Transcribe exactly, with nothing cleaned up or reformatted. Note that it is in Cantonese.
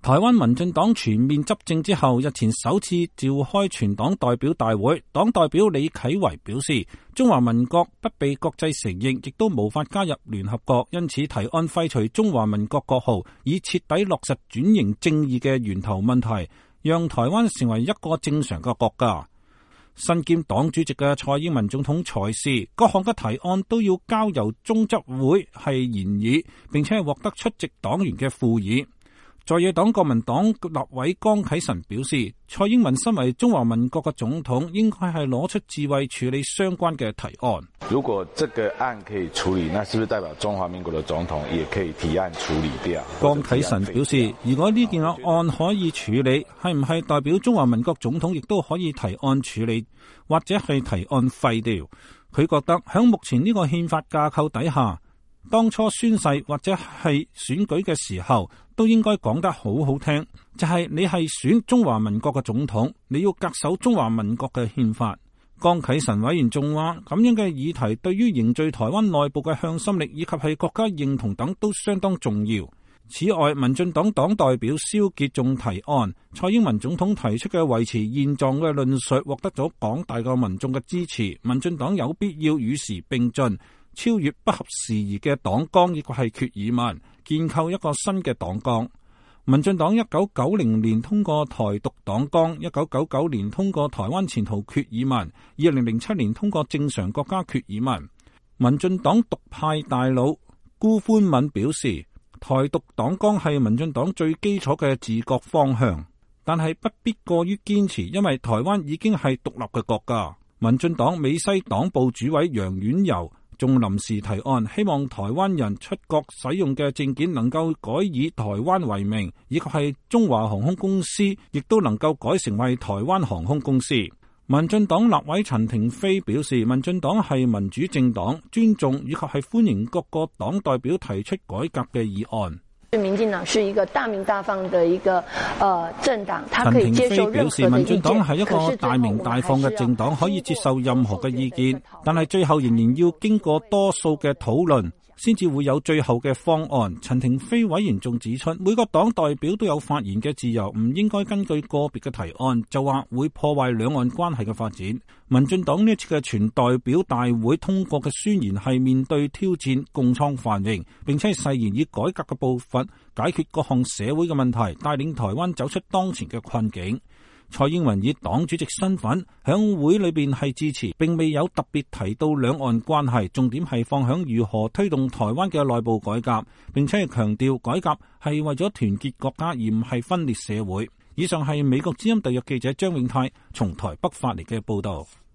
台灣民進黨全面執政之後，日前首次召開全黨代表大會，黨代表李啟維表示，中華民國不被國際承認，亦都無法加入聯合國，因此提案廢除中華民國國號，以徹底落實轉型正義嘅源頭問題，讓台灣成為一個正常嘅國家。身兼黨主席嘅蔡英文總統裁示，各項嘅提案都要交由中執會係研議，並且係獲得出席黨員嘅附議。在野黨國民黨立委江啟臣表示，蔡英文身為中華民國嘅總統，應該係攞出智慧處理相關嘅提案。 如果這個案可以處理，那是不是代表中華民國嘅總統也可以提案處理掉？ 江啟臣表示，如果呢件案可以處理，係唔係代表中華民國總統亦都可以提案處理，或者係提案廢掉？佢覺得喺目前呢個憲法架構底下，當初宣誓或者係選舉嘅時候，都應該講得好好聽，就係你係選中華民國嘅總統，你要恪守中華民國嘅憲法。江啟臣委員仲話，咁樣嘅議題對於凝聚台灣內部嘅向心力以及係國家認同等都相當重要。此外，民進黨黨代表蕭傑仲提案，蔡英文總統提出嘅維持現狀嘅論述獲得咗廣大嘅民眾嘅支持，民進黨有必要與時並進，超越不合時宜嘅黨綱，亦或係決議文，建構一個新嘅黨綱。民進黨一九九零年通過台獨黨綱，一九九九年通過台灣前途決議文，二零零七年通過正常國家決議文。民進黨獨派大佬辜寬敏表示，台獨黨綱係民進黨最基礎嘅治國方向，但係不必過於堅持，因為台灣已經係獨立嘅國家。民進黨美西黨部主委楊婉柔仲臨時提案，希望台灣人出國使用嘅證件能夠改以台灣為名，以及係中華航空公司亦都能夠改成為台灣航空公司。民進黨立委陳亭妃表示，民進黨係民主政黨，尊重以及係歡迎各個黨代表提出改革嘅議案。 民進黨是一個大鳴大放的一個呃政黨，他可以接受任何的意見。陳亭妃表示，民進黨係一個大鳴大放嘅政黨，可以接受任何嘅意見，但係最後仍然要經過多數嘅討論，先至會有最後嘅方案。陳亭妃委員仲指出，每個黨代表都有發言嘅自由，唔應該根據個別嘅提案就話會破壞兩岸關係嘅發展。民進黨呢次嘅全代表大會通過嘅宣言係面對挑戰，共創繁榮，並且係誓言以改革嘅步伐解決各項社會嘅問題，帶領台灣走出當前嘅困境。蔡英文以黨主席身份響會裏邊係致辭，並未有特別提到兩岸關係，重點係放響如何推動台灣嘅內部改革，並且係強調改革係為咗團結國家，而唔係分裂社會。以上係美國之音特約記者張永泰從台北發嚟嘅報道。